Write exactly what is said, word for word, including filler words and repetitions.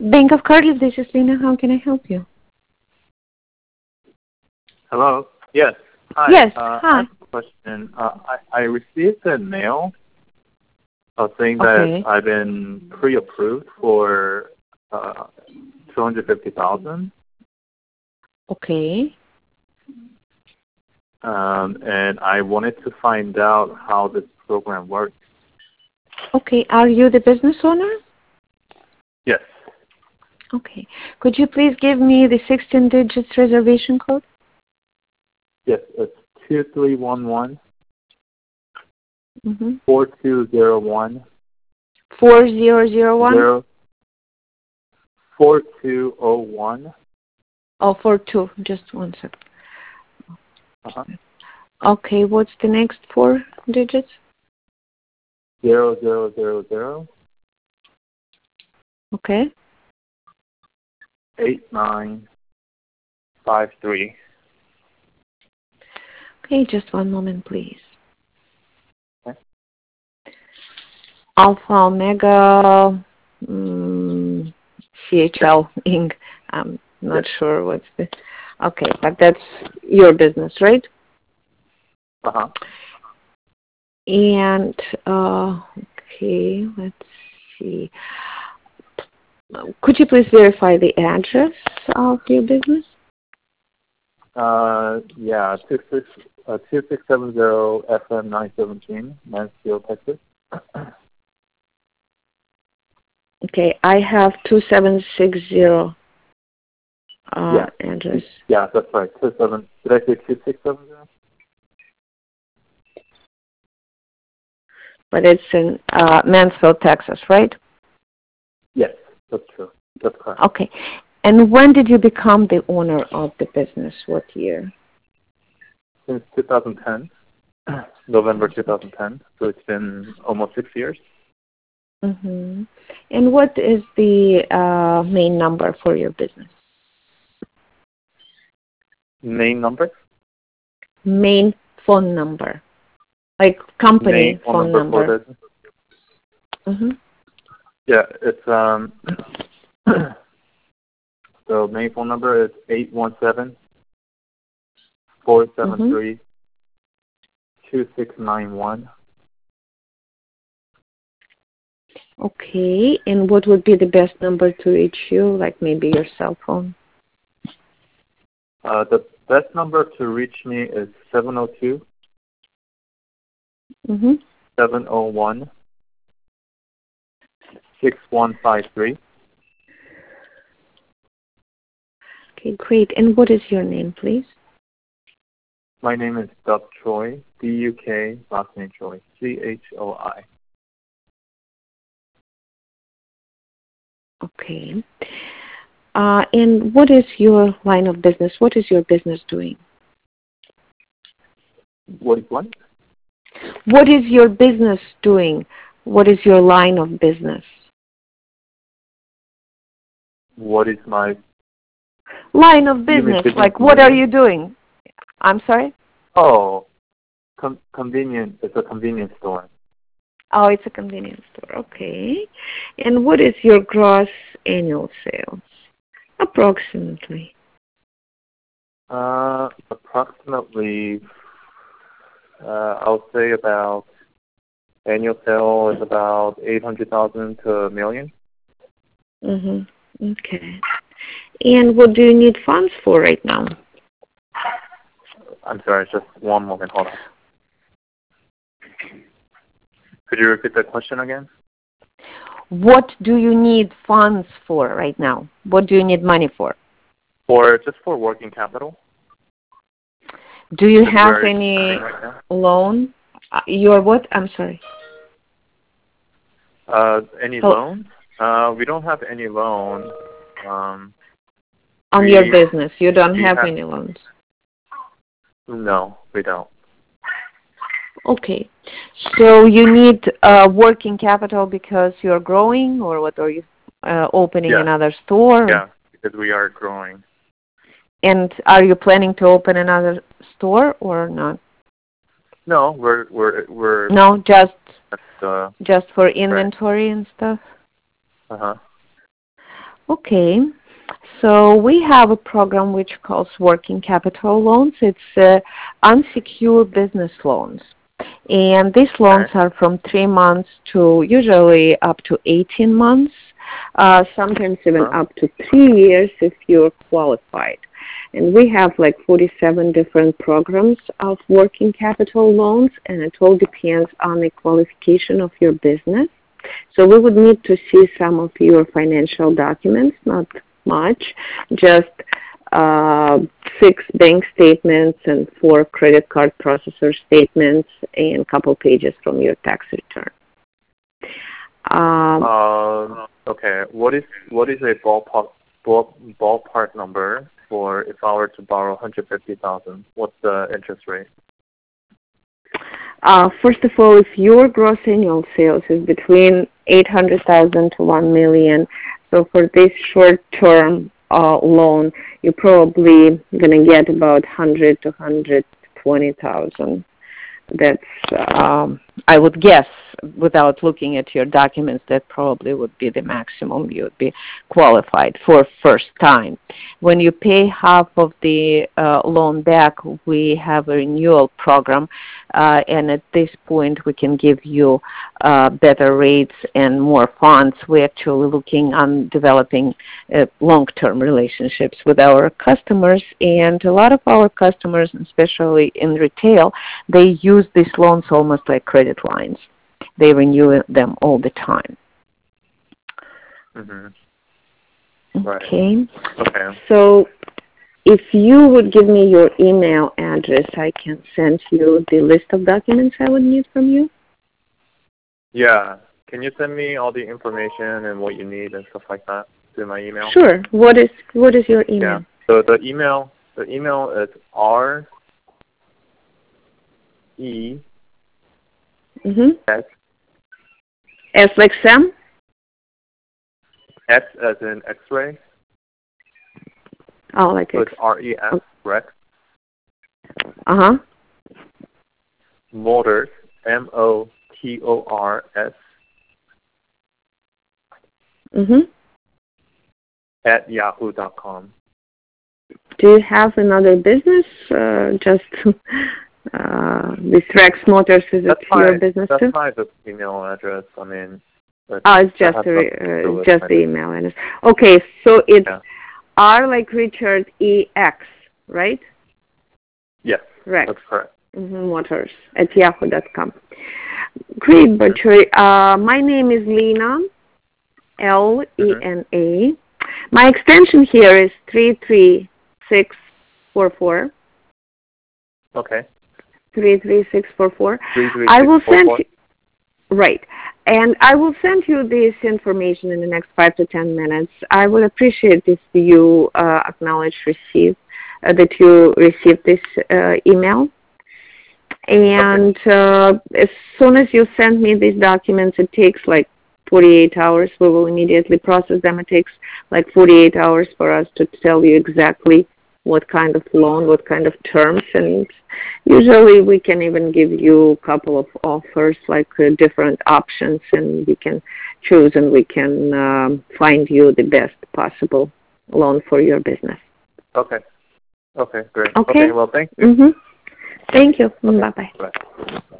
Bank of Cardiff, this is Lina. How can I help you? Hello. Yes. Hi. Yes, Uh, I hi. have a question. Uh, I, I received a mail uh, saying that Okay. I've been pre-approved for uh, two hundred fifty thousand, Okay. um, and I wanted to find out how this program works. Okay. Are you the business owner? Yes. Okay. Could you please give me the sixteen digits reservation code? Yes. It's two three one one Mm-hmm. four two zero one four zero zero one? zero four two zero one. Oh, four two. Just one second. Uh-huh. Okay. What's the next four digits? Zero zero zero zero Okay. eight nine five three. Okay. Just one moment, please. Okay. Alpha Omega um, C H L Incorporated. I'm not Yes. sure what's the. Okay, but that's your business, right? Uh-huh. And uh, okay, let's see. Could you please verify the address of your business? Uh, yeah, two six uh, two six seven zero F M nine seventeen, Mansfield, Texas. Okay, I have two seven six zero uh, Yeah, address. yeah, that's right. Two seven. Did I say two six seven zero? But it's in uh, Mansfield, Texas, right? Yes, that's true. That's correct. Okay. And when did you become the owner of the business? What year? Since two thousand ten, November two thousand ten. So it's been almost six years. Mm-hmm. And what is the uh, main number for your business? Main number? Main phone number, like company Main phone phone number number. for business. Mm-hmm. Yeah, it's um. So main phone number is eight one seven four seven three two six nine one. Okay, and what would be the best number to reach you, like maybe your cell phone? Uh, the best number to reach me is seven zero two Mm-hmm. seven zero one six one five three. Okay, great. And what is your name, please? My name is Duck Choi, D U K, last name Choi, C H O I. Okay. Uh, and what is your line of business? What is your business doing? What is what? What is your business doing? What is your line of business? What is my... Line of You mean business, business like what are name? you doing? I'm sorry? Oh, com- convenient. It's a convenience store. Oh, it's a convenience store. Okay. And what is your gross annual sales? Approximately. Uh, approximately, uh, I'll say about annual sale is about eight hundred thousand to a million. Mm-hmm. Okay. And what do you need funds for right now? I'm sorry, just one moment. Hold on. Could you repeat that question again? What do you need funds for right now? What do you need money for? For just for working capital. Do you Just have where it's any standing right now. loan? Uh, Your what? I'm sorry. Uh, any Oh. loans? Uh, we don't have any loan. Um, On we, your business, you don't we have have, any loans. No, we don't. Okay. So you need uh, working capital because you're growing, or what are you uh, opening Yeah. another store? Yeah, because we are growing. And are you planning to open another store or not? No, we're we're we're. No, just Uh, just for inventory and stuff. uh huh. Okay. So we have a program which calls working capital loans. It's uh, unsecured business loans. And these loans Okay. are from three months to usually up to eighteen months, uh, sometimes even Huh? up to three years if you're qualified. And we have like forty-seven different programs of working capital loans, and it all depends on the qualification of your business. So we would need to see some of your financial documents, not much, just uh, six bank statements and four credit card processor statements and a couple pages from your tax return. Um, Um, okay. What is what is a ballpark ball, ballpark number for if I were to borrow one hundred fifty thousand? What's the interest rate? uh, first of all, if your gross annual sales is between eight hundred thousand to one million, so for this short-term uh, loan, you're probably going to get about one hundred to one hundred twenty thousand. That's, um, I would guess, without looking at your documents, that probably would be the maximum you would be qualified for first time. When you pay half of the uh, loan back, we have a renewal program, uh, and at this point we can give you uh, better rates and more funds. We're actually looking on developing uh, long-term relationships with our customers, and a lot of our customers, especially in retail, they use these loans almost like credit lines. They renew them all the time. Mm-hmm. Right. Okay. Okay. So if you would give me your email address, I can send you the list of documents I would need from you. Yeah. Can you send me all the information and what you need and stuff like that to my email? Sure. What is what is your email? Yeah. So the email the email is R E Mm-hmm. S S like Sam? S as in X-ray. Oh, like So X. it's R E S, Rex. Uh-huh. Motors, M O T O R S, Mm-hmm. at yahoo dot com. Do you have another business? Uh, just uh, this Rex Motors, is That's it my your business that's too? my business email address. I mean, Oh, it's just that has a, nothing to do uh, with just my the business. email address. Okay, so it's Yeah. R like Richard, E X, right? Yes, Rex. that's correct. Mm-hmm, Motors at yahoo dot com. Great, Batchoy. Uh, my name is Lena, L E N A. My extension here is three three six four four. Okay. three three six four four. Three three I six will four send four. you, right. And I will send you this information in the next five to ten minutes. I would appreciate if you uh, acknowledge receive, uh, that you received this uh, email. And uh, as soon as you send me these documents, it takes like forty-eight hours. We will immediately process them. It takes like forty-eight hours for us to tell you exactly what kind of loan, what kind of terms, and usually we can even give you a couple of offers, like uh, different options, and you can choose and we can um, find you the best possible loan for your business. Okay. Okay, great. Okay. Okay, well, thank you. Mm-hmm. Thank you. Okay. Bye-bye. Bye.